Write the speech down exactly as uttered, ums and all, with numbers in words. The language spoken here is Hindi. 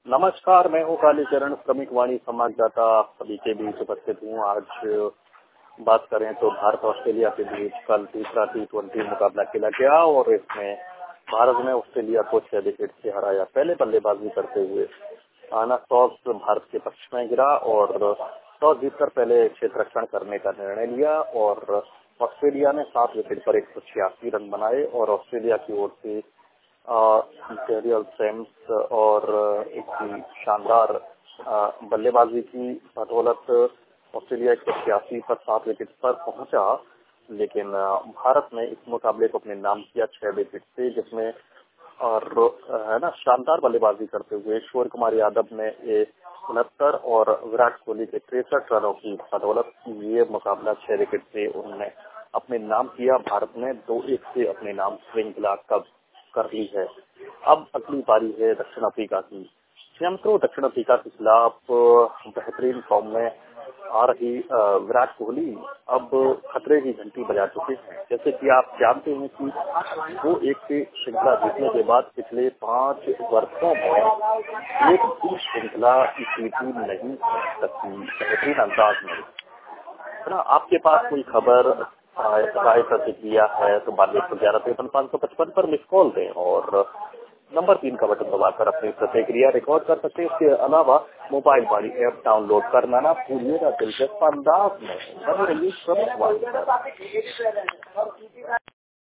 नमस्कार, मैं हूँ कालीचरण, श्रमिक वाणी समाजदाता सभी के बीच उपस्थित हूँ। आज बात करें तो भारत ऑस्ट्रेलिया के बीच कल तीसरा टी ट्वेंटी मुकाबला खेला गया और इसमें भारत ने ऑस्ट्रेलिया को छह विकेट से हराया। पहले बल्लेबाजी करते हुए आना टॉस भारत के पक्ष में गिरा और टॉस जीतकर पहले क्षेत्ररक्षण करने का निर्णय लिया और ऑस्ट्रेलिया ने सात विकेट पर एक सौ छियासी रन बनाए और ऑस्ट्रेलिया की ओर से डेरियल सेम्स और एक शानदार बल्लेबाजी की बदौलत ऑस्ट्रेलिया एक सौ छियासी पर सात विकेट पर पहुंचा, लेकिन भारत ने इस मुकाबले को अपने नाम किया छह विकेट से, जिसमें और है ना शानदार बल्लेबाजी करते हुए सूर्य कुमार यादव ने उनहत्तर और विराट कोहली के तिरसठ रनों की बदौलत ये मुकाबला छह विकेट से उन्होंने अपने नाम किया। भारत ने दो एक से अपने नाम श्रृंखला कब कर ली है। अब अगली पारी है दक्षिण अफ्रीका की। तो दक्षिण अफ्रीका के खिलाफ बेहतरीन फॉर्म में आ रही विराट कोहली अब खतरे की घंटी बजा चुके हैं। जैसे कि आप जानते हैं कि वो एक से श्रृंखला जीतने के बाद पिछले पांच वर्षों में एक भी श्रृंखला जीती नहीं सकती बेहतरीन अंदाज में। है ना, आपके पास कोई खबर राय प्रतिक्रिया है तो बानवे सौ ग्यारह तिरपन पाँच सौ पचपन पर मिस कॉल दें और नंबर तीन का बटन दबाकर अपनी प्रतिक्रिया रिकॉर्ड कर सकते हैं। इसके अलावा मोबाइल वाली ऐप डाउनलोड करना ना भूलिएगा। दिलचस्प अंदाज में बने रहिए श्रमिक वाणी।